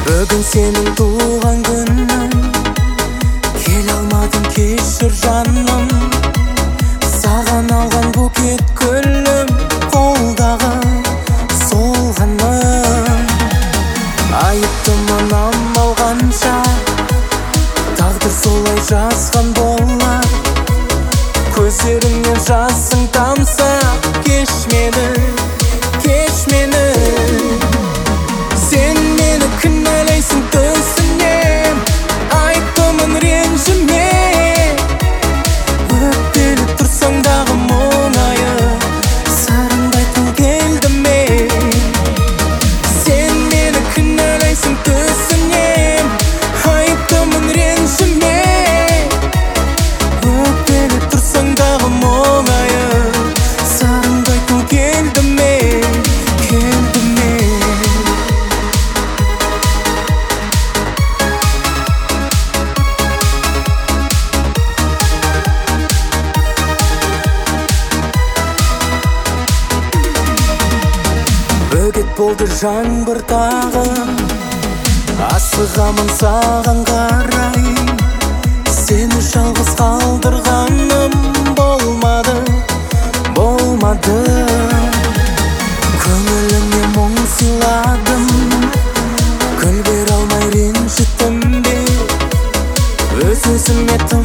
Бүгін сенің туған күнің, келе алмадым, кешір жаным. Саған алған букет гүлім, қолдағы солғаным. Айыптымын амалғанша, тағдыр солай жазған болар. Көздеріңнен жасың тамса, кеш мені, кеш мені. Сен мені кінәлайсың түсінем, айыптымын ренжіме. Өкпелеп тұрсаң дағы мұңайып, сарынбайтын келді ме? Сен мені кінәлайсың түсінем, айыптымын ренжіме. Өкпелеп тұрсаң дағы мұңайып, сарынбайтын келді ме? Келді ме? Бөгет болды жаңбыр тағы, асығамын саған қарай. Сені жалғыз қалдырғаным болмады, болмады. Көңіліңе мұң сыйладым, гүл бере алмай ренжіттім бе? Өз-өзіме тым